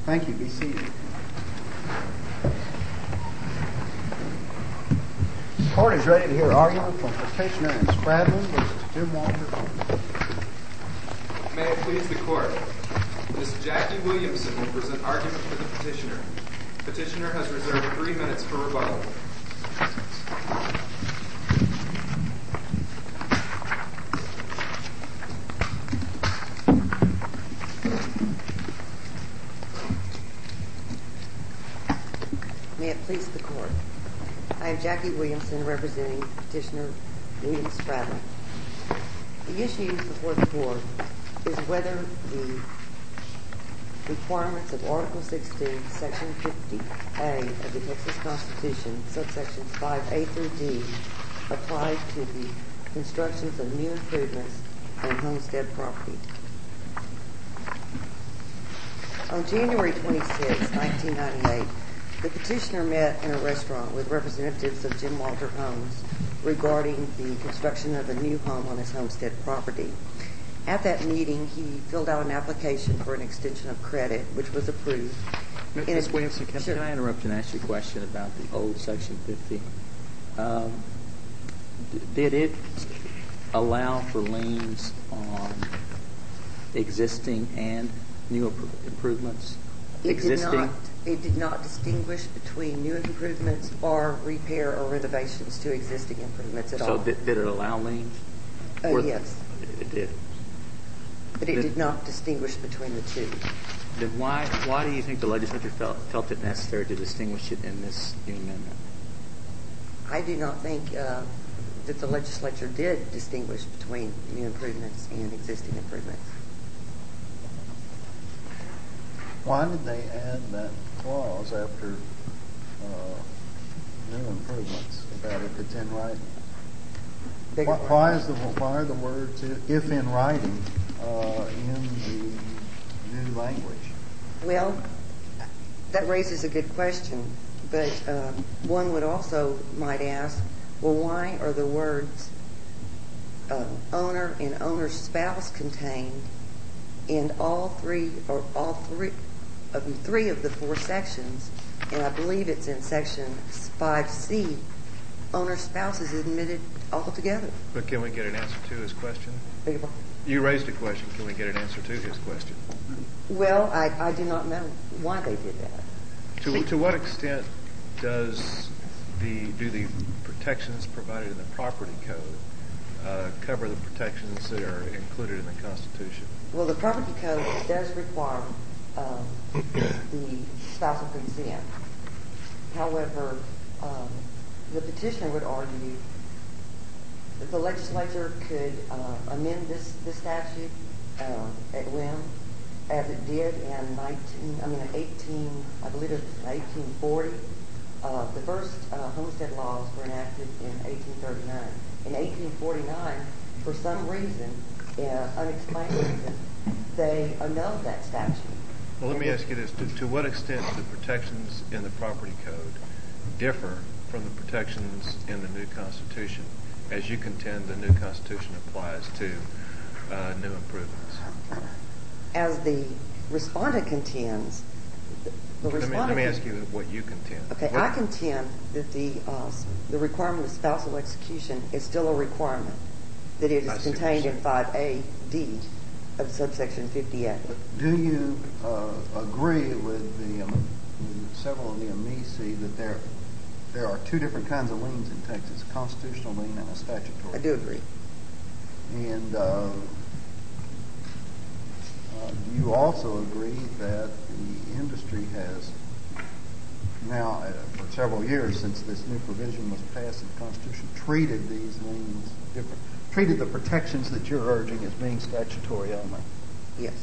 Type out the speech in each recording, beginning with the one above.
Thank you. Be seated. The court is ready to hear argument from Petitioner and Spradlin versus Jim Walter. May it please the court. Ms. Jackie Williamson will present argument for the petitioner. Petitioner has reserved 3 minutes for rebuttal. May it please the court. I am Jackie Williamson, representing Petitioner William Spradlin. The issue before the court is whether the requirements of Article 16, Section 50A of the Texas Constitution, subsections 5A through D, apply to the constructions of new improvements on homestead property. On January 26, 1998, the petitioner met in a restaurant with representatives of Jim Walter Homes regarding the construction of a new home on his homestead property. At that meeting, he filled out an application for an extension of credit, which was approved. Ms. Williamson, Sure. can I interrupt and ask you a question about the old Section 50? Did it allow for liens on existing and new improvements? It did not distinguish between new improvements or repair or renovations to existing improvements at all. So did it allow liens? Yes. It did. But it did not distinguish between the two. Then why do you think the legislature felt it necessary to distinguish it in this new amendment? I do not think that the legislature did distinguish between new improvements and existing improvements. Why did they add that clause after new improvements about if it's in writing? Why are the words "if in writing" in the new language? Well, that raises a good question, but one would also might ask, well, why are the words owner and owner's spouse contained in three of the four sections, and I believe it's in Section 5C, owner's spouse is admitted altogether. But can we get an answer to his question? You raised a question. Can we get an answer to his question? Well, I do not know why they did that. To what extent do the protections provided in the property code cover the protections that are included in the Constitution? Well, the property code does require the spousal consent. However, the petitioner would argue that the legislature could amend this statute at whim, as it did in 1840. The first homestead laws were enacted in 1839. In 1849, for some reason, unexplained reason, they annulled that statute. Well, let me ask you this. To what extent do the protections in the property code differ from the protections in the new Constitution, as you contend the new Constitution applies to new improvements? As the respondent contends, Let me ask you what you contend. Okay, I contend that the requirement of spousal execution is still a requirement, that it is contained in 5A-D of subsection 50A. Do you agree with several of the amici that there are two different kinds of liens in Texas, a constitutional lien and a statutory? I do agree. And do you also agree that the industry has now, for several years since this new provision was passed in the Constitution, treated these liens different, treated the protections that you're urging as being statutory only? Yes.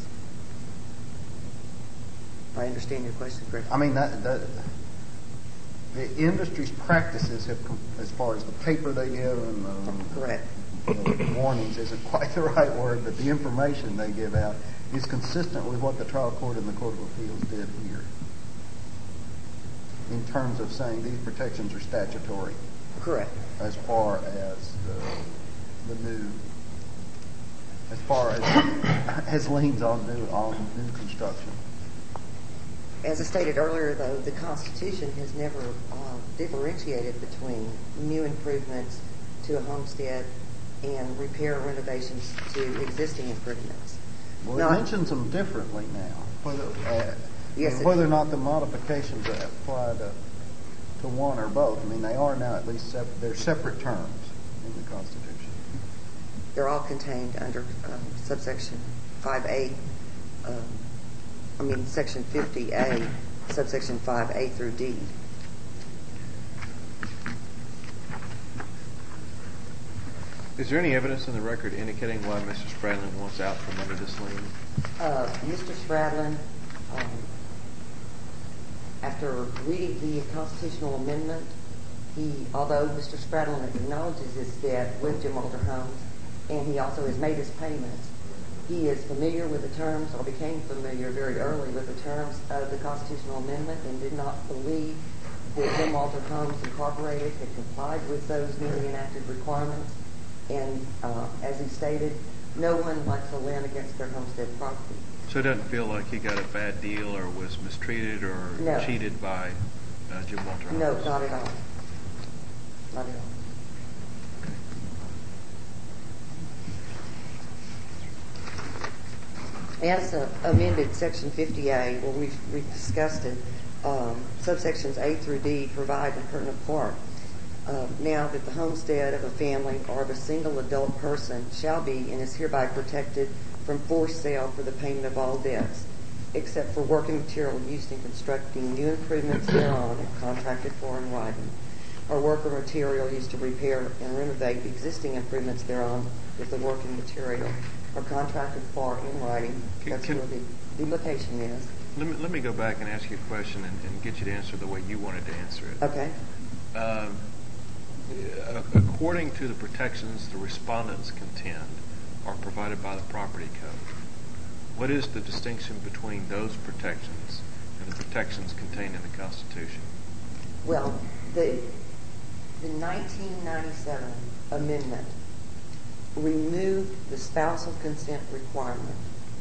I understand your question correctly. I mean, the industry's practices have, as far as the paper they give and correct. The warnings isn't quite the right word, but the information they give out is consistent with what the trial court and the Court of Appeals did here in terms of saying these protections are statutory. Correct. As far as the new, as far as liens on new construction. As I stated earlier, though, the Constitution has never differentiated between new improvements to a homestead and repair or renovations to existing improvements. Well, it mentions them differently now, whether or not the modifications apply to one or both. I mean, they are now at least they're separate terms in the Constitution. They're all contained under subsection 5A. Section 50A, subsection 5A through D. Is there any evidence in the record indicating why Mr. Spradlin wants out from under this lien? Mr. Spradlin, after reading the constitutional amendment, although Mr. Spradlin acknowledges his debt with Jim Walter Homes, and he also has made his payments, he is familiar with the terms, or became familiar very early with the terms of the constitutional amendment, and did not believe that Jim Walter Homes Incorporated had complied with those newly enacted requirements. And as he stated, no one likes to lend against their homestead property. So it doesn't feel like he got a bad deal or was mistreated or cheated by Jim Walter Homes? No, not at all. Not at all. As amended Section 50A, well, we've discussed it, subsections A through D provide a pertinent part. Now that the homestead of a family or of a single adult person shall be and is hereby protected from forced sale for the payment of all debts, except for working material used in constructing new improvements thereon and contracted for in writing, or work or material used to repair and renovate existing improvements thereon if the working material are contracted for in writing. That's where the limitation is. Let me go back and ask you a question and get you to answer the way you wanted to answer it. Okay. According to the protections the respondents contend are provided by the property code, what is the distinction between those protections and the protections contained in the Constitution? Well, the 1997 amendment removed the spousal consent requirement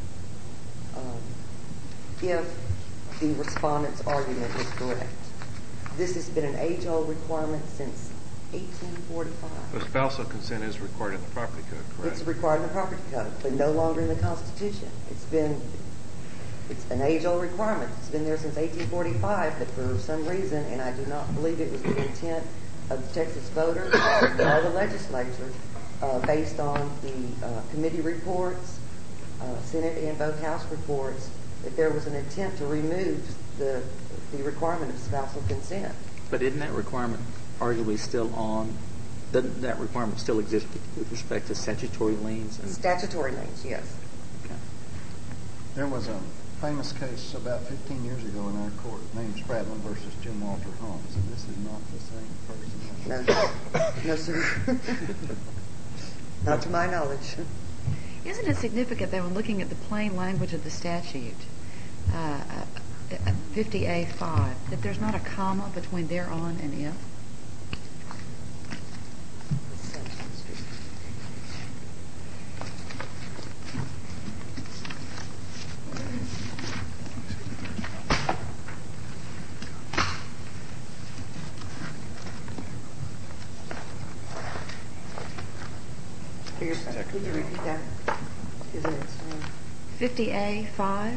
if the respondent's argument is correct. This has been an age-old requirement since 1845. But spousal consent is required in the property code, correct? It's required in the property code, but no longer in the Constitution. It's an age-old requirement. It's been there since 1845, but for some reason, and I do not believe it was the intent of the Texas voters or the legislature, based on the committee reports, Senate and both House reports, that there was an intent to remove the requirement of spousal consent. But isn't that requirement arguably still on? Doesn't that requirement still exist with respect to statutory liens? Statutory liens, yes. Okay. There was a famous case about 15 years ago in our court named Spradlin versus Jim Walter Homes, and this is not the same person. No, sir. Not to my knowledge. Isn't it significant that when looking at the plain language of the statute, 50A5, that there's not a comma between thereon and if? Could you repeat that? Isn't it 50A5.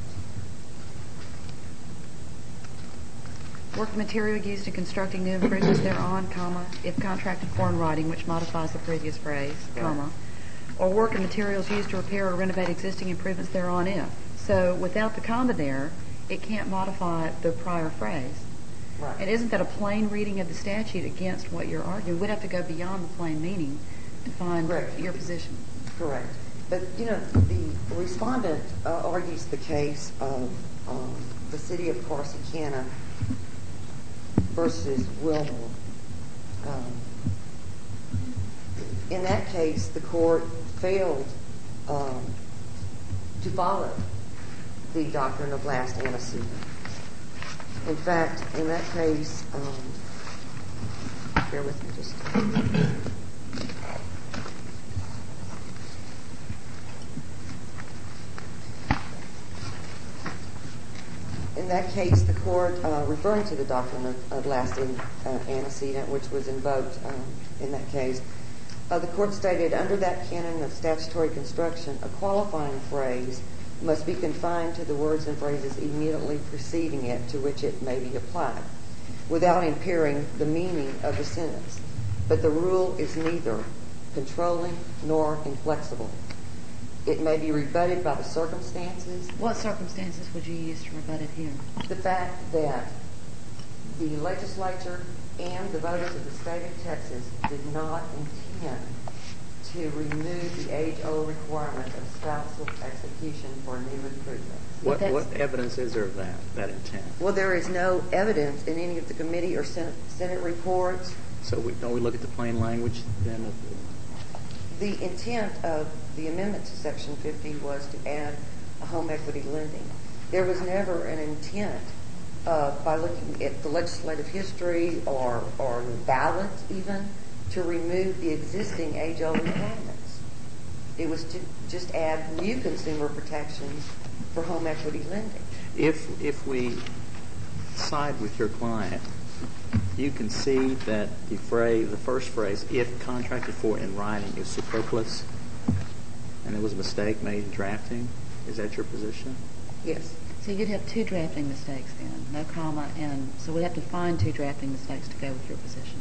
Work material used in constructing new improvements thereon, comma, if contracted for in writing, which modifies the previous phrase, comma, or work and materials used to repair or renovate existing improvements thereon if. So without the comma there, it can't modify the prior phrase. right? And isn't that a plain reading of the statute against what you're arguing? We'd have to go beyond the plain meaning to find your position. Correct. But, you know, the respondent argues the case of the city of Corsicana versus Wilmore. In that case, the court failed to follow the doctrine of last antecedent. In fact, in that case, bear with me just a minute. In that case, the court, referring to the doctrine of lasting antecedent, which was invoked in that case, the court stated, under that canon of statutory construction, a qualifying phrase must be confined to the words and phrases immediately preceding it to which it may be applied, without impairing the meaning of the sentence. But the rule is neither controlling nor inflexible. It may be rebutted by the circumstances. What circumstances would you use to rebut it here? The fact that the legislature and the voters of the state of Texas did not intend to remove the age-old requirement of spousal execution for new improvements. What evidence is there of that intent? Well, there is no evidence in any of the committee or Senate reports. So don't we look at the plain language then? The intent of the amendment to Section 50 was to add a home equity lending. There was never an intent by looking at the legislative history or the ballot even to remove the existing age-old requirements. It was to just add new consumer protections for home equity lending. If we side with your client, you concede that the first phrase, if contracted for in writing, is superfluous, and there was a mistake made in drafting. Is that your position? Yes. So you'd have two drafting mistakes then, no comma, and so we'd have to find two drafting mistakes to go with your position.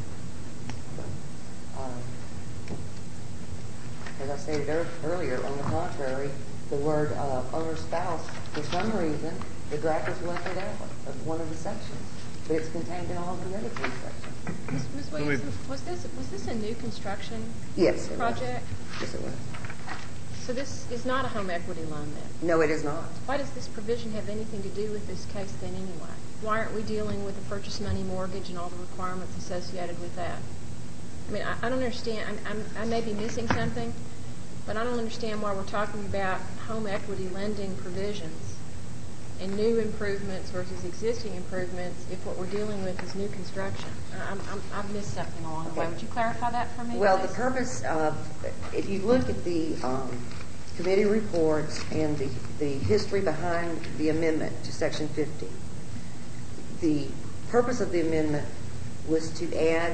As I stated earlier, on the contrary, the word owner spouse, for some reason, the drafters left it out of one of the sections, but it's contained in all of the other three sections. Ms. Williamson, was this a new construction Yes, project? Yes, it was. So this is not a home equity loan then? No, it is not. Why does this provision have anything to do with this case then anyway? Why aren't we dealing with the purchase money mortgage and all the requirements associated with that? I mean, I don't understand. I may be missing something, but I don't understand why we're talking about home equity lending provisions and new improvements versus existing improvements if what we're dealing with is new construction. I've missed something along the way. Would you clarify that for me, Well, please? the purpose of, if you look at the committee reports and the history behind the amendment to Section 50, the purpose of the amendment was to add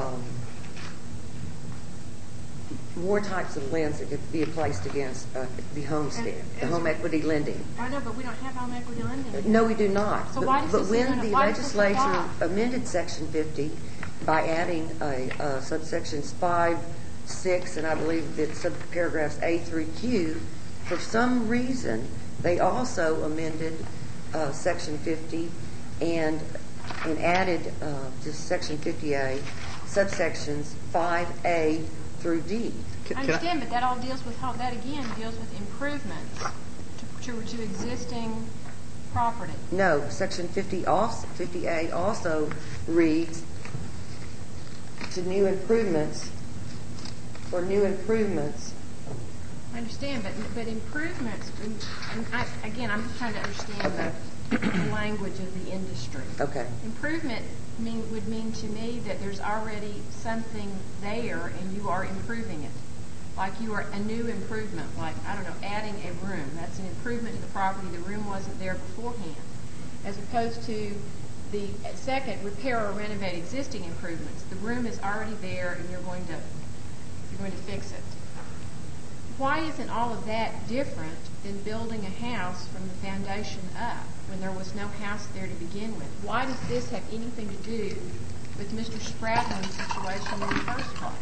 more types of liens that could be placed against the homestead, the home equity lending. I know, but we don't have home equity lending. No, we do not. So why does but this when even the apply to legislature supply? amended Section 50 by adding subsections 5, 6, and I believe that subparagraphs A through Q, for some reason they also amended Section 50 and added to Section 50A subsections 5A through D. I understand, but that all deals with that again deals with improvements to existing property. No, Section 50A also reads to new improvements, for new improvements. I understand, but improvements, again, I'm just trying to understand the language of the industry. Okay. Improvement would mean to me that there's already something there and you are improving it. Like you are a new improvement, like, I don't know, adding a room. That's an improvement to the property. The room wasn't there beforehand. As opposed to the second, repair or renovate existing improvements. The room is already there and you're going to fix it. Why isn't all of that different than building a house from the foundation up when there was no house there to begin with? Why does this have anything to do with Mr. Spradlin's situation in the first place?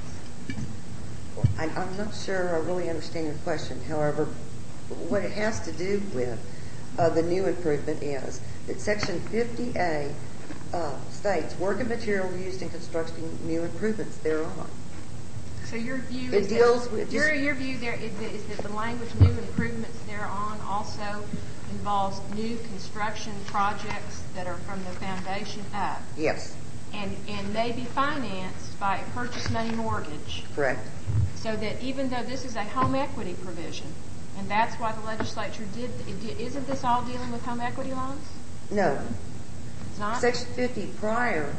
I'm not sure I really understand your question. However, what it has to do with the new improvement is that Section 50A states work and material used in constructing new improvements thereon. So your view It is deals that, with your view there is that the language new improvements thereon also involves new construction projects that are from the foundation up. Yes. And may be financed by a purchase money mortgage. Correct. So that even though this is a home equity provision, and that's why the legislature isn't this all dealing with home equity loans? No. It's not? Section 50 prior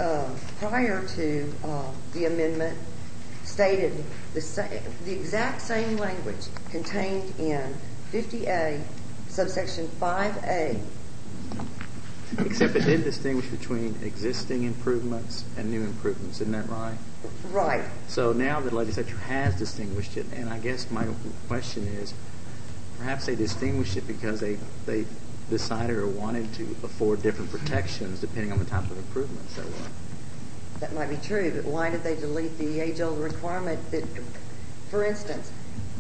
to the amendment stated the exact same language contained in 50A subsection 5A Except it did distinguish between existing improvements and new improvements. Isn't that right? Right. So now the legislature has distinguished it, and I guess my question is, perhaps they distinguished it because they decided or wanted to afford different protections depending on the type of improvements there were. That might be true, but why did they delete the age-old requirement that, for instance,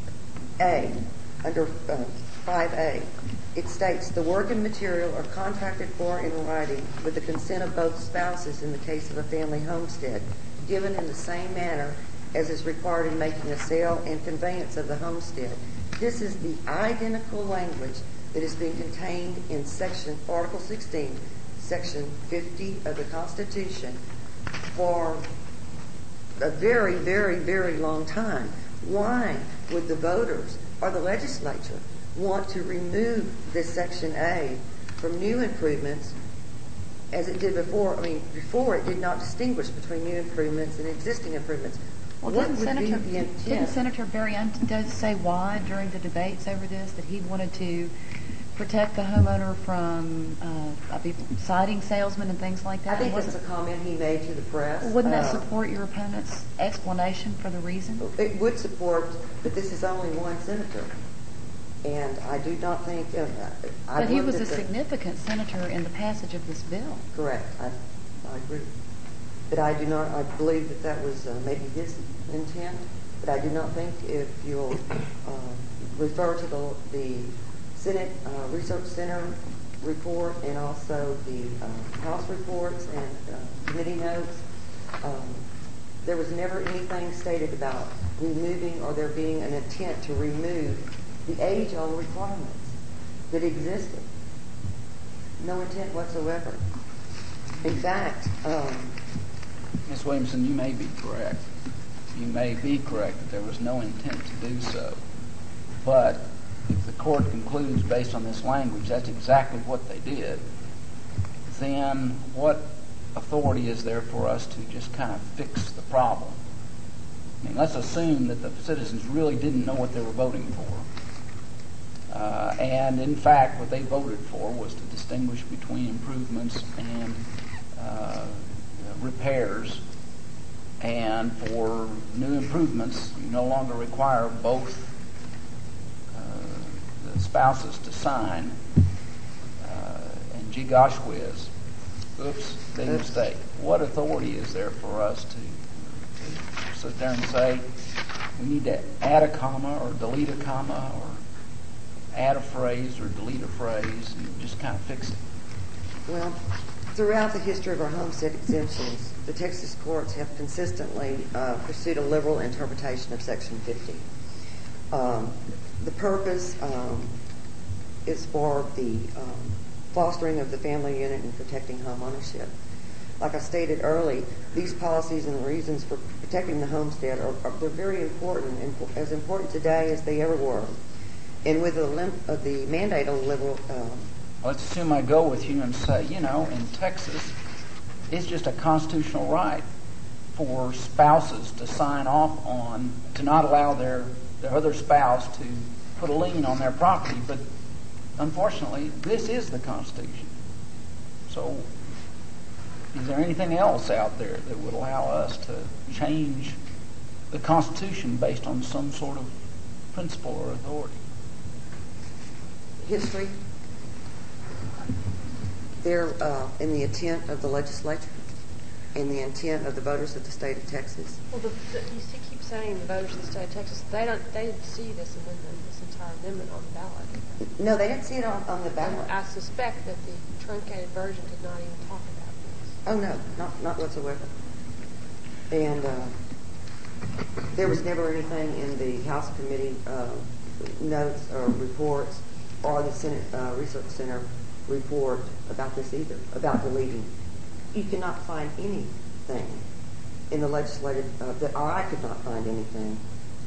under 5A, it states the work and material are contracted for in writing with the consent of both spouses in the case of a family homestead, given in the same manner as is required in making a sale and conveyance of the homestead. This is the identical language that is being contained in Article 16, Section 50 of the Constitution for a very, very, very long time. Why would the voters or the legislature want to remove this Section A from new improvements as it did before? I mean, before it did not distinguish between new improvements and existing improvements. Well, What didn't would be the intent? Senator Barry Hunt say why during the debates over this, that he wanted to protect the homeowner from citing salesmen and things like that? I think that's a comment he made to the press. Wouldn't that support your opponent's explanation for the reason? It would support, but this is only one senator. And I do not think... But he was a significant senator in the passage of this bill. Correct. I agree. But I believe that was maybe his intent. But I do not think, if you'll refer to the Senate Research Center report and also the House reports and committee notes, there was never anything stated about removing or there being an intent to remove the age-old requirements that existed. No intent whatsoever. In fact... Ms. Williamson, you may be correct. You may be correct that there was no intent to do so. But if the court concludes based on this language that's exactly what they did, then what authority is there for us to just kind of fix the problem? I mean, let's assume that the citizens really didn't know what they were voting for. And in fact, what they voted for was to distinguish between improvements and repairs. And for new improvements, you no longer require both the spouses to sign. And gee gosh whiz, oops, big mistake. What authority is there for us to sit there and say we need to add a comma or delete a comma or add a phrase or delete a phrase and just kind of fix it? Well, throughout the history of our homestead exemptions, the Texas courts have consistently pursued a liberal interpretation of Section 50. The purpose is for the fostering of the family unit and protecting home ownership. Like I stated early, these policies and reasons for protecting the homestead they're very important, and as important today as they ever were. And with the mandate on liberal... Let's assume I go with you and say, in Texas, it's just a constitutional right for spouses to sign off on, to not allow their other spouse to put a lien on their property. But unfortunately, this is the Constitution. So is there anything else out there that would allow us to change the Constitution based on some sort of principle or authority? History. They're in the intent of the legislature, in the intent of the voters of the state of Texas. Well, you keep saying the voters of the state of Texas. They didn't see this entire amendment on the ballot. No, they didn't see it on the ballot. And I suspect that the truncated version did not even talk about this. Oh no, not whatsoever. And there was never anything in the House Committee notes or reports or the Senate Research Center report about this either, about deleting. You cannot find anything in the legislative, or I could not find anything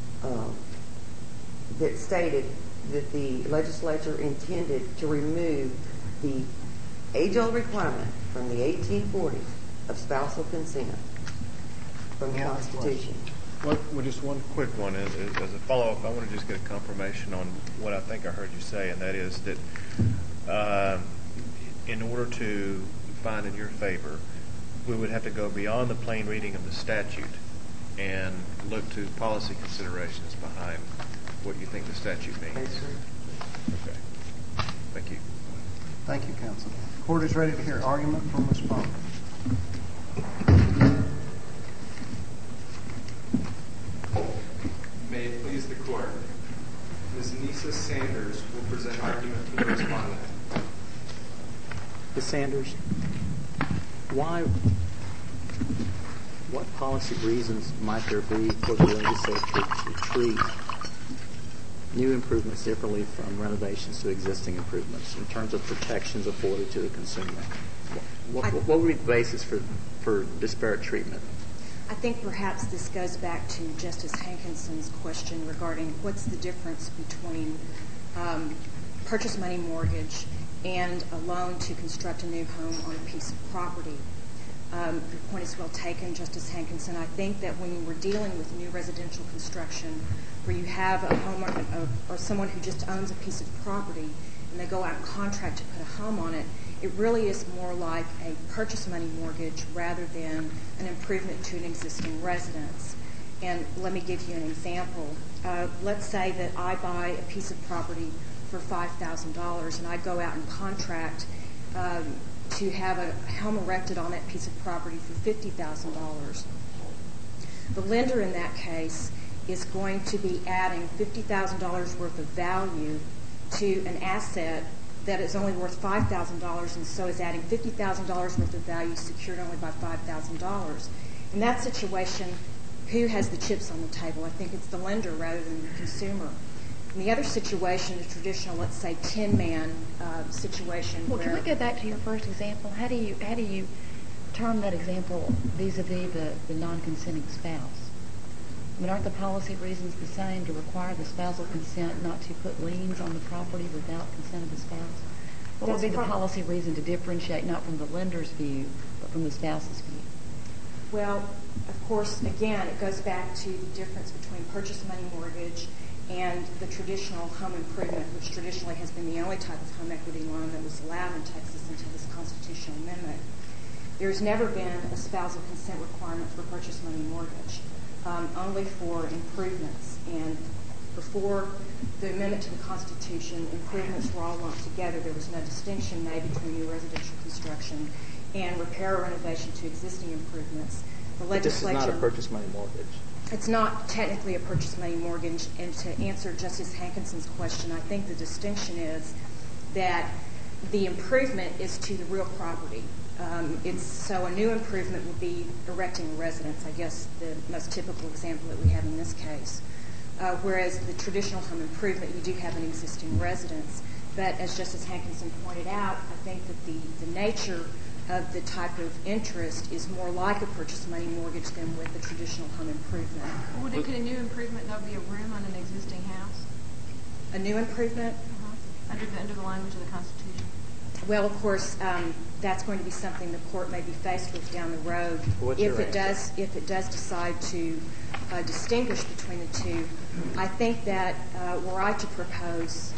that stated that the legislature intended to remove the age-old requirement from the 1840s of spousal consent from the Constitution. Well, just one quick one. As a follow-up, I want to just get a confirmation on what I think I heard you say, and that is that in order to find in your favor, we would have to go beyond the plain reading of the statute and look to policy considerations behind what you think the statute means. Okay. Thank you. Thank you, counsel. The court is ready to hear argument from respondent. May it please the court. Ms. Nisa Sanders will present argument for the respondent. Ms. Sanders, what policy reasons might there be for the legislature to treat new improvements differently from renovations to existing improvements in terms of protections afforded to the consumer? What would be the basis for disparate treatment? I think perhaps this goes back to Justice Hankinson's question regarding what's the difference between purchase money mortgage and a loan to construct a new home on a piece of property. Your point is well taken, Justice Hankinson. I think that when we're dealing with new residential construction, where you have a homeowner or someone who just owns a piece of property and they go out and contract to put a home on it, it really is more like a purchase money mortgage rather than an improvement to an existing residence. And let me give you an example. Let's say that I buy a piece of property for $5,000 and I go out and contract to have a home erected on that piece of property for $50,000. The lender in that case is going to be adding $50,000 worth of value to an asset that is only worth $5,000 and so is adding $50,000 worth of value secured only by $5,000. In that situation, who has the chips on the table? I think it's the lender rather than the consumer. In the other situation, the traditional, let's say, 10-man situation. Well, can we go back to your first example? How do you term that example vis-a-vis the non-consenting spouse? I mean, aren't the policy reasons the same to require the spousal consent not to put liens on the property without consent of the spouse? What would be the policy reason to differentiate not from the lender's view, but from the spouse's view? Well, of course, again, it goes back to the difference between purchase money mortgage and the traditional home improvement, which traditionally has been the only type of home equity loan that was allowed in Texas until this constitutional amendment. There's never been a spousal consent requirement for purchase money mortgage, only for improvements. And before the amendment to the Constitution, improvements were all lumped together. There was no distinction made between new residential construction and repair or renovation to existing improvements. But this is not a purchase money mortgage. It's not technically a purchase money mortgage. And to answer Justice Hankinson's question, I think the distinction is that the improvement is to the real property. So a new improvement would be erecting a residence, I guess the most typical example that we have in this case. Whereas the traditional home improvement, you do have an existing residence. But as Justice Hankinson pointed out, I think that the nature of the type of interest is more like a purchase money mortgage than with the traditional home improvement. Could a new improvement, though, be a room on an existing house? A new improvement? Under the language of the Constitution? Well, of course, that's going to be something the court may be faced with down the road. If it does decide to distinguish between the two, I think that were I to propose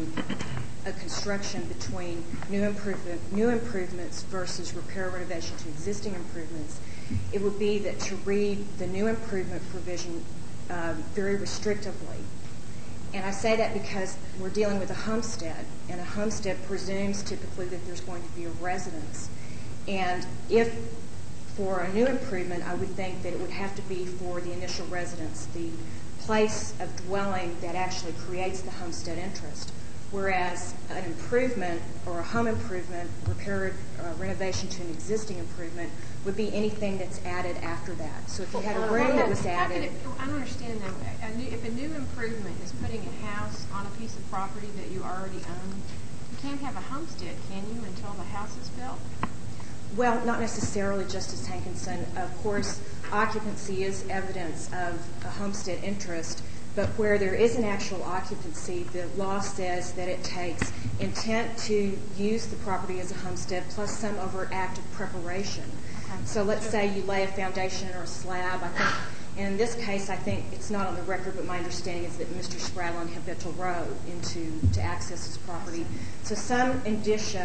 a construction between new improvements versus repair or renovation to existing improvements, it would be that to read the new improvement provision very restrictively. And I say that because we're dealing with a homestead, and a homestead presumes typically that there's going to be a residence. And if for a new improvement, I would think that it would have to be for the initial residence, the place of dwelling that actually creates the homestead interest. Whereas an improvement or a home improvement, repair or renovation to an existing improvement, would be anything that's added after that. So if you had a room that was added... I don't understand that. If a new improvement is putting a house on a piece of property that you already own, you can't have a homestead, can you, until the house is built? Well, not necessarily, Justice Hankinson. Of course, occupancy is evidence of a homestead interest, but where there is an actual occupancy, the law says that it takes intent to use the property as a homestead plus some overt act of preparation. Okay. So let's say you lay a foundation or a slab. In this case, I think it's not on the record, but my understanding is that Mr. Spradlin had built a road to access his property. So some indicia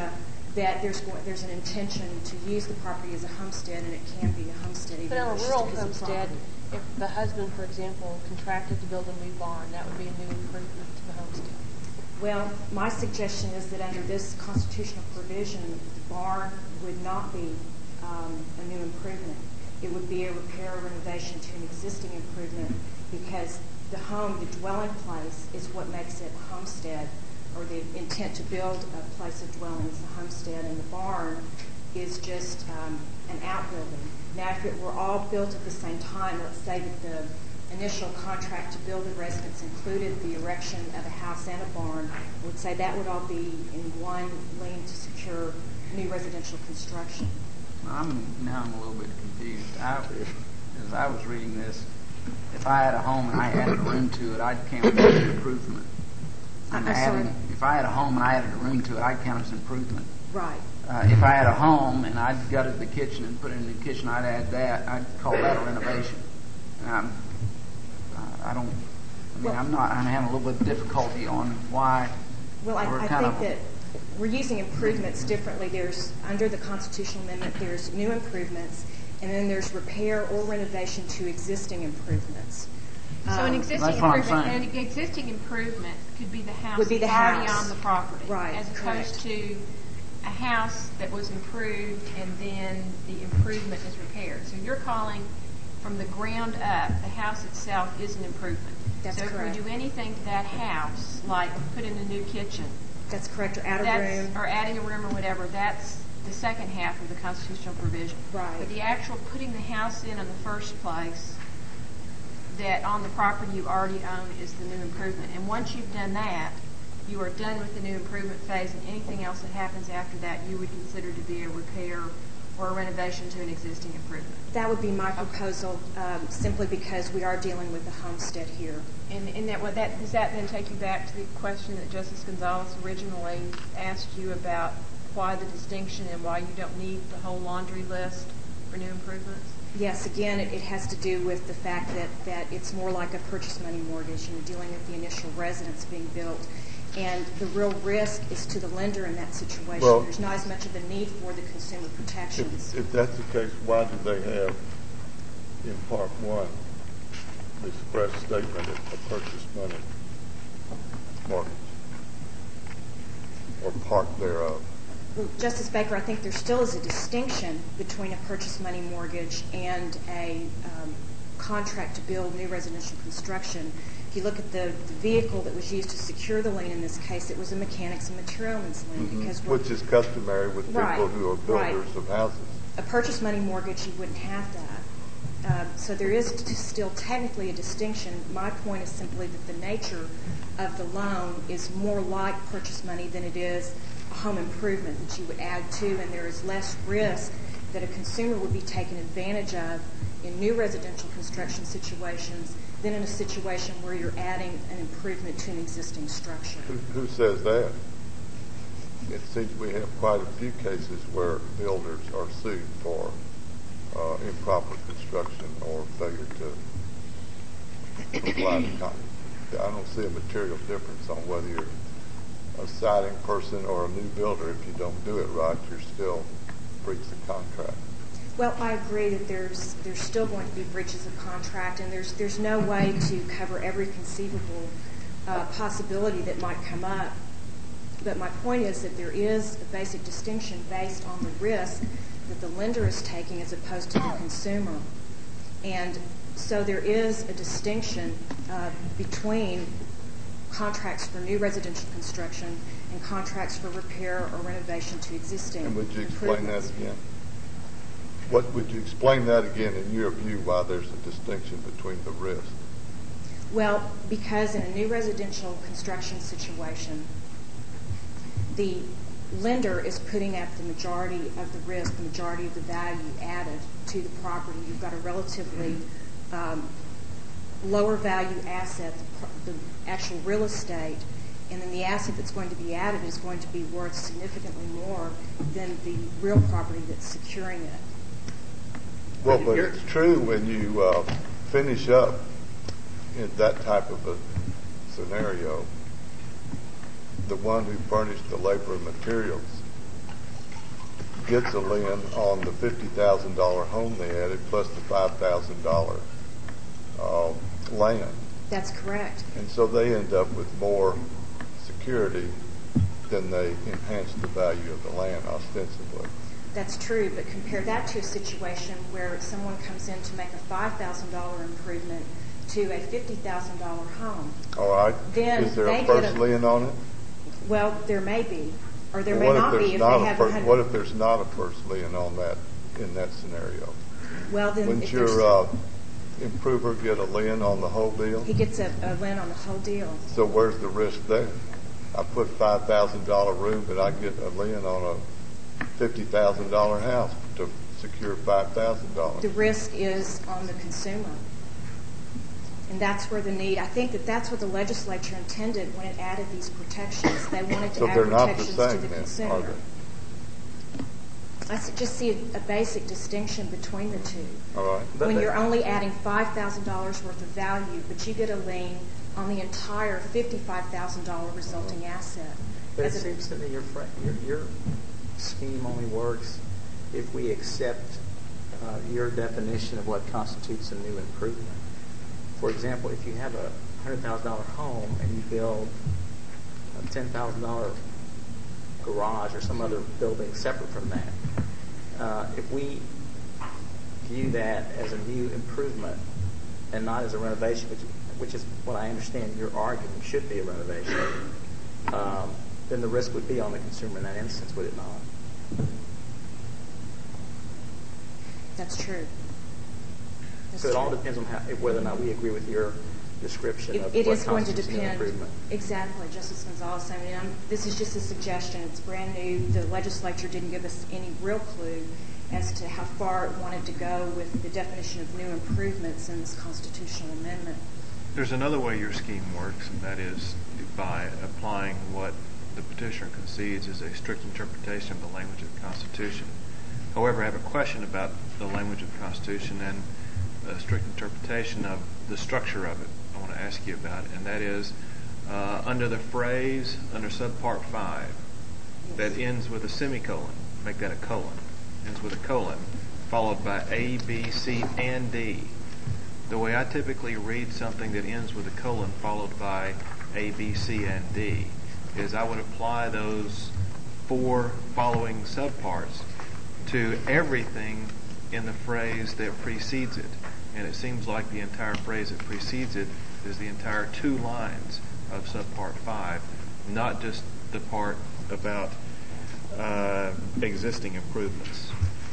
that there's an intention to use the property as a homestead, and it can be a homestead. But on a rural homestead, property. if the husband, for example, contracted to build a new barn, that would be a new improvement to the homestead. Well, my suggestion is that under this constitutional provision, the barn would not be a new improvement. It would be a repair or renovation to an existing improvement, because the home, the dwelling place, is what makes it a homestead, or the intent to build a place of dwelling is a homestead, and the barn is just an outbuilding. Now, if it were all built at the same time, let's say that the initial contract to build the residence included the erection of a house and a barn, I would say that would all be in one lien to secure new residential construction. I'm a little bit confused. As I was reading this, if I had a home and I added a room to it, I'd count that as an improvement. I'm sorry? If I had a home and I added a room to it, I'd count as improvement. Right. If I had a home and I'd gutted the kitchen and put in a new kitchen, I'd add that. I'd call that a renovation. I'm having a little bit of difficulty on why. Well, I think that we're using improvements differently. There's, under the constitutional amendment, there's new improvements, and then there's repair or renovation to existing improvements. So an existing That's what I'm improvement, saying. an existing improvement could be the house Would be the that's already house. on the property, Right, as opposed correct. to a house that was improved and then the improvement is repaired. So you're calling from the ground up, the house itself is an improvement. That's so correct. if we do anything to that house, like put in a new kitchen, That's correct, or add a room. or adding a room or whatever, that's the second half of the constitutional provision. Right. But the actual putting the house in the first place, that on the property you already own, is the new improvement. And once you've done that, you are done with the new improvement phase, and anything else that happens after that you would consider to be a repair or a renovation to an existing improvement. That would be my proposal, simply because we are dealing with a homestead here. And does that then take you back to the question that Justice Gonzalez originally asked you about why the distinction and why you don't need the whole laundry list for new improvements? Yes, again, it has to do with the fact that it's more like a purchase money mortgage, dealing with the initial residence being built. And the real risk is to the lender in that situation. Well, there's not as much of a need for the consumer protections. If that's the case, why do they have in Part 1 the express statement of a purchase money mortgage or part thereof? Well, Justice Baker, I think there still is a distinction between a purchase money mortgage and a contract to build new residential construction. If you look at the vehicle that was used to secure the lien in this case, it was a mechanics and materialman's lien. Because which is customary with people who are builders of houses. A purchase money mortgage, you wouldn't have that. So there is still technically a distinction. My point is simply that the nature of the loan is more like purchase money than it is a home improvement that you would add to, and there is less risk that a consumer would be taken advantage of in new residential construction situations than in a situation where you're adding an improvement to an existing structure. Who says that? It seems we have quite a few cases where builders are sued for improper construction or failure to comply to contract. I don't see a material difference on whether you're a siding person or a new builder. If you don't do it right, you're still breach the contract. Well, I agree that there's still going to be breaches of contract, and there's no way to cover every conceivable possibility that might come up. But my point is that there is a basic distinction based on the risk that the lender is taking as opposed to the consumer. And so there is a distinction between contracts for new residential construction and contracts for repair or renovation to existing And would you explain that improvements. again? What would you explain that again in your view, why there's a distinction between the risk? Well, because in a new residential construction situation, the lender is putting up the majority of the risk, the majority of the value added to the property. You've got a relatively lower value asset, the actual real estate, and then the asset that's going to be added is going to be worth significantly more than the real property that's securing it. Well, but it's true when you finish up in that type of a scenario, the one who furnished the labor and materials gets a lien on the $50,000 home they added plus the $5,000 land. That's correct. And so they end up with more security than they enhance the value of the land ostensibly. That's true, but compare that to a situation where someone comes in to make a $5,000 improvement to a $50,000 home. All right. Then is there they a first get lien on it? Well, there may be, or there Well, may not be if they have what if there's not a first lien on that in that scenario? Well, then Wouldn't if your improver get a lien on the whole deal? he gets a lien on the whole deal. So where's the risk there? I put $5,000 room, but I get a lien on a $50,000 house to secure $5,000. The risk is on the consumer. And that's where the need, I think that's what the legislature intended when it added these protections. They wanted to So add they're not the protections to same the then, consumer. are they? I just see a basic distinction between the two. All right. When you're only adding $5,000 worth of value, but you get a lien on the entire $55,000 resulting asset. But it seems to me your scheme only works if we accept your definition of what constitutes a new improvement. For example, if you have a $100,000 home and you build a $10,000 garage or some other building separate from that, if we view that as a new improvement and not as a renovation, which is what I understand your argument should be a renovation, then the risk would be on the consumer in that instance, would it not? That's true. So it all depends on whether or not we agree with your description of it what is going to constitutes a new depend. improvement. Exactly, Justice Gonzalez. I mean, this is just a suggestion. It's brand new. The legislature didn't give us any real clue as to how far it wanted to go with the definition of new improvements in this constitutional amendment. There's another way your scheme works, and that is by applying what the petitioner concedes is a strict interpretation of the language of the Constitution. However, I have a question about the language of the Constitution and a strict interpretation of the structure of it. I want to ask you about it, and that is under the phrase, under subpart 5, that ends with a semicolon, make that a colon, ends with a colon, followed by A, B, C, and D. The way I typically read something that ends with a colon followed by A, B, C, and D is I would apply those 4 following subparts to everything in the phrase that precedes it. And it seems like the entire phrase that precedes it is the entire 2 lines of subpart 5, not just the part about existing improvements.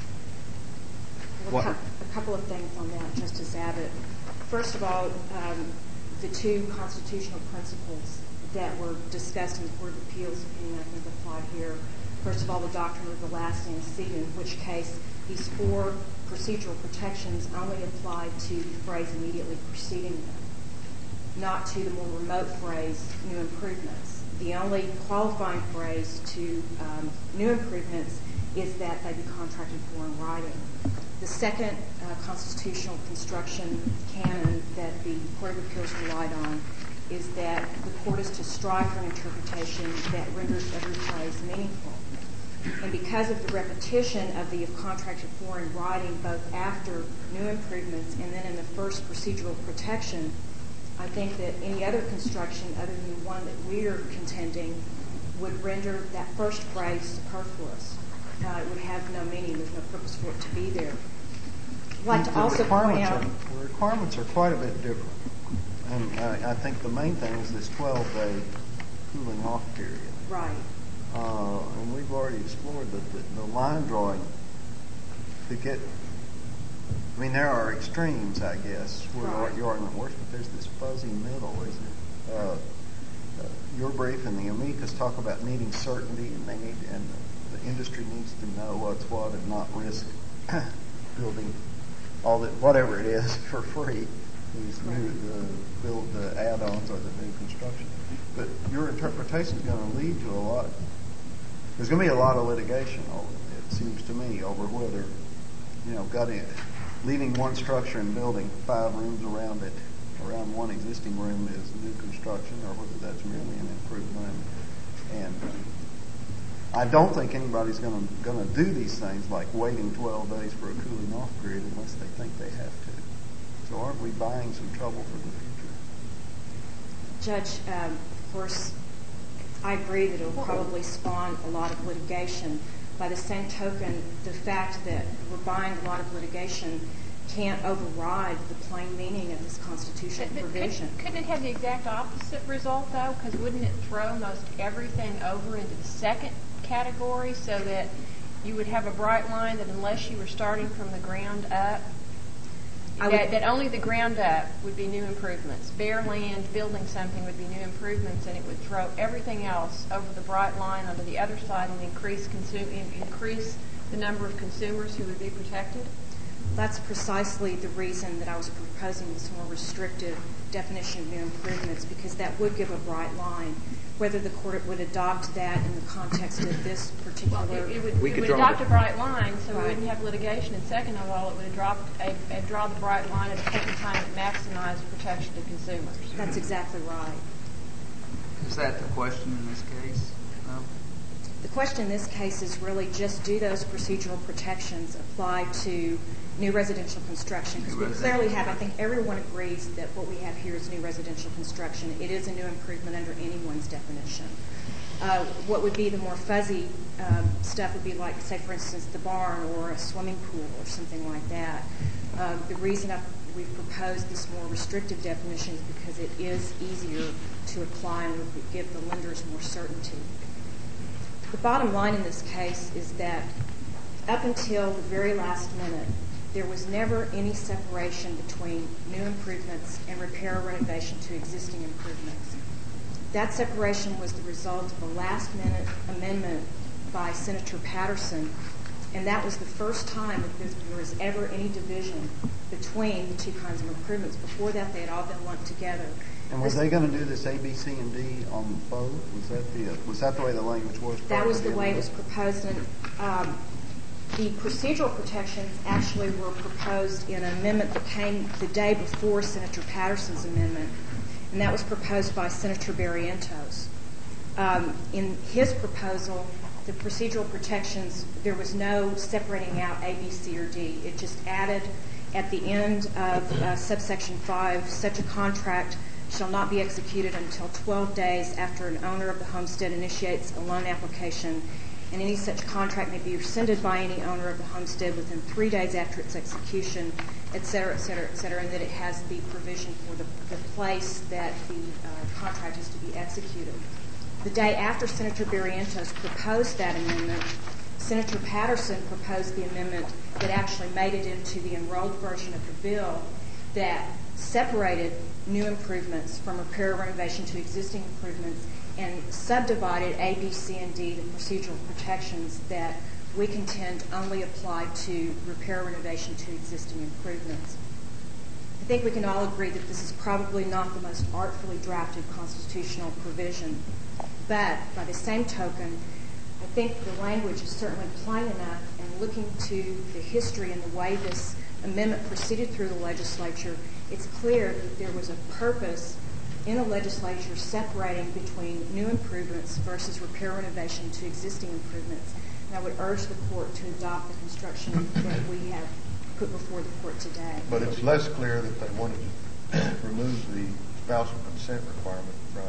Well, a couple of things on that, Justice Abbott. First of all, the 2 constitutional principles that were discussed in the Court of Appeals opinion I think apply here. First of all, the doctrine of the last antecedent, in which case these 4 procedural protections only apply to the phrase immediately preceding them, not to the more remote phrase, new improvements. The only qualifying phrase to new improvements is that they be contracted for in writing. The second constitutional construction canon that the Court of Appeals relied on is that the court is to strive for an interpretation that renders every phrase meaningful. And because of the repetition of the if contracted for in writing both after new improvements and then in the first procedural protection, I think that any other construction other than the one that we're contending would render that first phrase superfluous. It would have no meaning. There's no purpose for it to be there. I'd like to also point out the requirements are quite a bit different. And I think the main thing is this 12-day cooling off period. right. And we've already explored the line drawing to get. I mean, there are extremes, I guess, where Right. your argument works, but there's this fuzzy middle, isn't it? Your brief and the amicus talk about needing certainty, and the industry needs to know what's what and not risk building all that, whatever it is, for free. These new build the add-ons or the new construction. But your interpretation is going to lead to a lot. There's going to be a lot of litigation, it seems to me, over whether, leaving one structure and building 5 rooms around it, around one existing room is new construction, or whether that's merely an improvement. And I don't think anybody's going to do these things like waiting 12 days for a cooling off period unless they think they have to. So aren't we buying some trouble for the future? Judge, of course, I agree that it will probably spawn a lot of litigation. By the same token, the fact that we're buying a lot of litigation can't override the plain meaning of this constitutional provision. Couldn't it have the exact opposite result, though? Because wouldn't it throw most everything over into the second category so that you would have a bright line that unless you were starting from the ground up, that only the ground up would be new improvements. Bare land, building something would be new improvements, and it would throw everything else over the bright line onto the other side and increase the number of consumers who would be protected? That's precisely the reason that I was proposing this more restrictive definition of new improvements, because that would give a bright line. Whether the court would adopt that in the context of this particular... Well, it would adopt a bright line, so we wouldn't have litigation. And second of all, it would draw the bright line at a point in time that maximized protection to consumers. That's exactly right. Is that the question in this case? No? The question in this case is really just do those procedural protections apply to new residential construction? Because we clearly have, I think everyone agrees that what we have here is new residential construction. It is a new improvement under anyone's definition. What would be the more fuzzy stuff would be like, say, for instance, the barn or a swimming pool or something like that. The reason we've proposed this more restrictive definition is because it is easier to apply and would give the lenders more certainty. The bottom line in this case is that up until the very last minute, there was never any separation between new improvements and repair or renovation to existing improvements. That separation was the result of a last-minute amendment by Senator Patterson, and that was the first time that there was ever any division between the two kinds of improvements. Before that, they had all been lumped together. And were they going to do this A, B, C, and D on both? Was that the way the language was? That was the way it was proposed. And the procedural protections actually were proposed in an amendment that came the day before Senator Patterson's amendment, and that was proposed by Senator Barrientos. In his proposal, the procedural protections, there was no separating out A, B, C, or D. It just added at the end of subsection 5, such a contract shall not be executed until 12 days after an owner of the homestead initiates a loan application, and any such contract may be rescinded by any owner of the homestead within 3 days after its execution, et cetera, et cetera, et cetera, and that it has the provision for the place that the contract is to be executed. The day after Senator Barrientos proposed that amendment, Senator Patterson proposed the amendment that actually made it into the enrolled version of the bill that separated new improvements from repair or renovation to existing improvements and subdivided A, B, C, and D, the procedural protections that we contend only apply to repair or renovation to existing improvements. I think we can all agree that this is probably not the most artfully drafted constitutional provision, but by the same token, I think the language is certainly plain enough, and looking to the history and the way this amendment proceeded through the legislature, it's clear that there was a purpose in the legislature separating between new improvements versus repair or renovation to existing improvements. And I would urge the court to adopt the construction that we have put before the court today. But it's less clear that they wanted to remove the spousal consent requirement from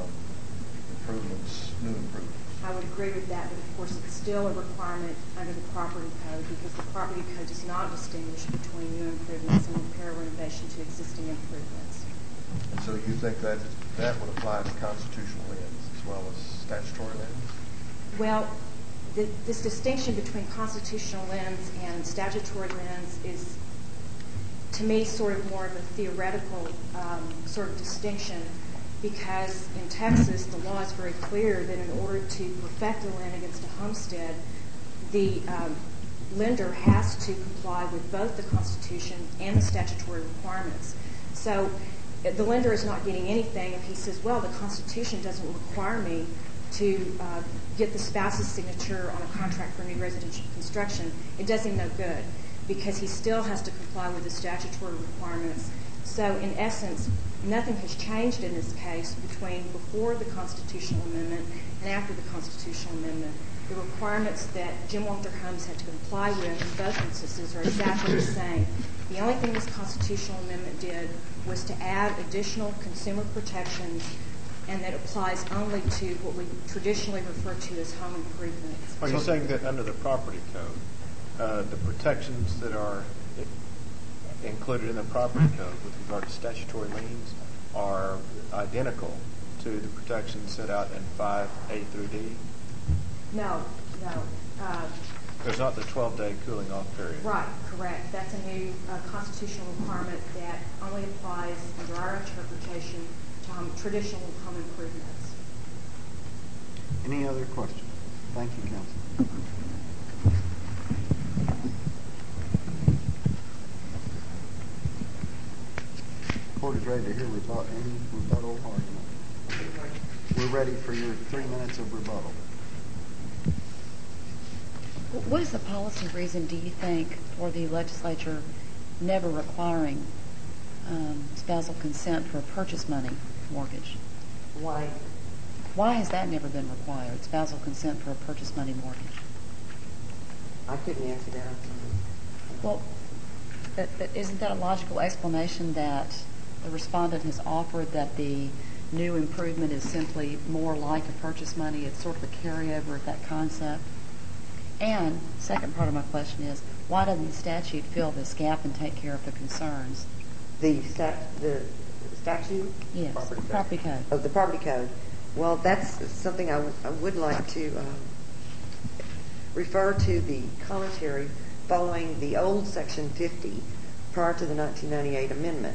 new improvements. I would agree with that, but of course it's still a requirement under the property code because the property code does not distinguish between new improvements and repair or renovation to existing improvements. And so you think that would apply to constitutional ends as well as statutory ends? Well, this distinction between constitutional ends and statutory ends is, to me, sort of more of a theoretical sort of distinction, because in Texas the law is very clear that in order to perfect a lien against a homestead, the lender has to comply with both the Constitution and the statutory requirements. So the lender is not getting anything if he says, well, the Constitution doesn't require me to get the spouse's signature on a contract for new residential construction. It does him no good because he still has to comply with the statutory requirements. So in essence, nothing has changed in this case between before the constitutional amendment and after the constitutional amendment. The requirements that Jim Walter Homes had to comply with in both instances are exactly the same. The only thing this constitutional amendment did was to add additional consumer protections, and that applies only to what we traditionally refer to as home improvements. Are you saying that under the property code, the protections that are included in the property code with regard to statutory liens are identical to the protections set out in 5A through D? No. There's not the 12-day cooling off period. Right, correct. That's a new constitutional requirement that only applies under our interpretation to traditional home improvements. Any other questions? Thank you, Counsel. The court is ready to hear any rebuttal argument. We're ready for your 3 minutes of rebuttal. What is the policy reason, do you think, for the legislature never requiring spousal consent for a purchase money mortgage? Why? Why has that never been required, spousal consent for a purchase money mortgage? I couldn't answer that. Well, but isn't that a logical explanation that the respondent has offered, that the new improvement is simply more like a purchase money? It's sort of a carryover of that concept. And second part of my question is, why doesn't the statute fill this gap and take care of the concerns? The statute? Yes, property code. Of the property code. Well, that's something I would like to refer to the commentary following the old Section 50 prior to the 1998 amendment.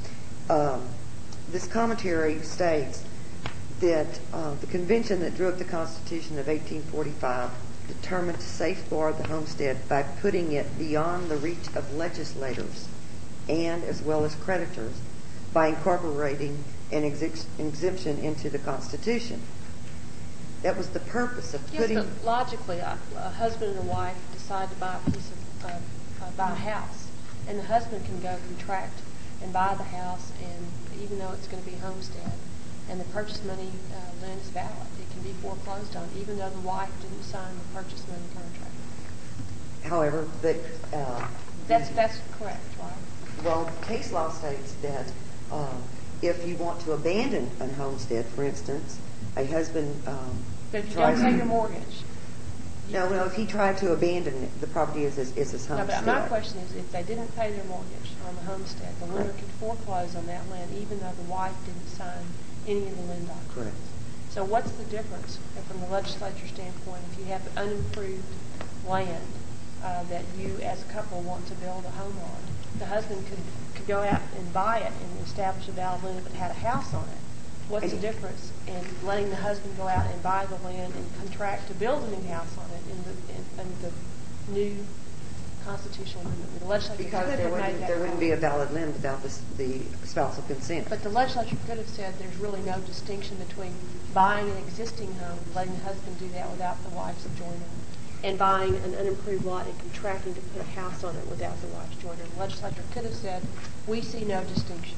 This commentary states that the convention that drew up the Constitution of 1845 determined to safeguard the homestead by putting it beyond the reach of legislators and as well as creditors by incorporating an exemption into the Constitution. That was the purpose of putting... Yes, but logically, a husband and a wife decide to buy buy a house, and the husband can go contract and buy the house, and even though it's going to be homestead, and the purchase money lien is valid, it can be foreclosed on, even though the wife didn't sign the purchase money contract. However, but... That's correct, right? Well, case law states that if you want to abandon a homestead, for instance, a husband But if you don't pay your mortgage... No, if he tried to abandon the property as his homestead. No, but my question is, if they didn't pay their mortgage on the homestead, the lender could foreclose on that land even though the wife didn't sign any of the lien documents. Correct. So what's the difference from the legislature standpoint if you have unimproved land that you as a couple want to build a home on? The husband could go out and buy it and establish a valid lien if it had a house on it. What's the difference in letting the husband go out and buy the land and contract to build a new house on it in the new constitutional amendment? The legislature because could have made that there wouldn't be a valid lien without the spousal consent. But the legislature could have said there's really no distinction between buying an existing home, letting the husband do that without the wife's adjoining, and buying an unimproved lot and contracting to put a house on it without the wife's joining. The legislature could have said, we see no distinction.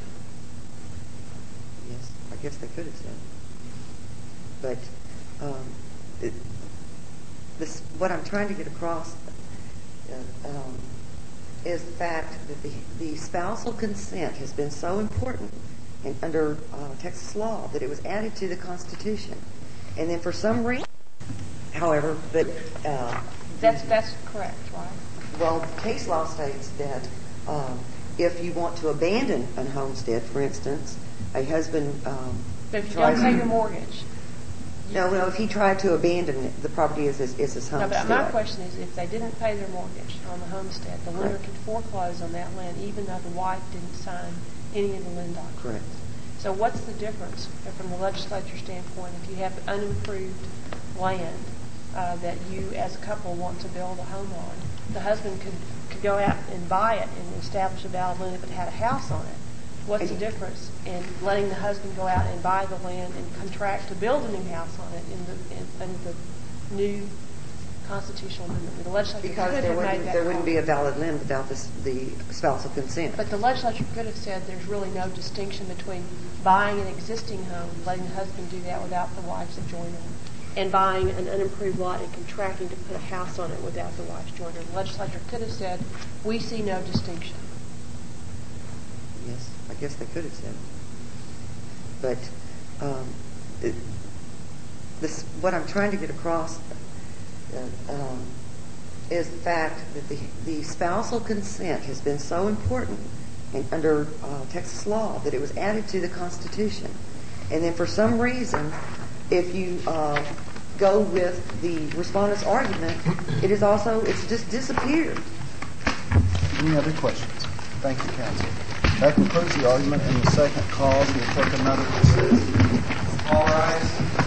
Yes, I guess they could have said. But what I'm trying to get across is the fact that the spousal consent has been so important under Texas law that it was added to the Constitution. And then for some reason, however, but... That's correct, right? Well, case law states that if you want to abandon a homestead, for instance, a husband but if you don't pay your mortgage... No, if he tried to abandon the property as his homestead. No, but my question is, if they didn't pay their mortgage on the homestead, the lender could foreclose on that land even though the wife didn't sign any of the lien documents. Correct. So what's the difference from the legislature standpoint if you have unimproved land that you as a couple want to build a home on? The husband could go out and buy it and establish a valid lien if it had a house on it. What's the difference in letting the husband go out and buy the land and contract to build a new house on it in the new constitutional amendment? The legislature because could have made that there wouldn't be a valid lien without the spousal consent. But the legislature could have said there's really no distinction between buying an existing home, letting the husband do that without the wife's adjoining, and buying an unimproved lot and contracting to put a house on it without the wife's joinder. The legislature could have said, we see no distinction. Yes, I guess they could have said it. But what I'm trying to get across is the fact that the spousal consent has been so important under Texas law that it was added to the Constitution. And then for some reason, if you go with the respondent's argument, it's just disappeared. Any other questions? Thank you, counsel. That concludes the argument in the second cause. We'll take another decision. All rise.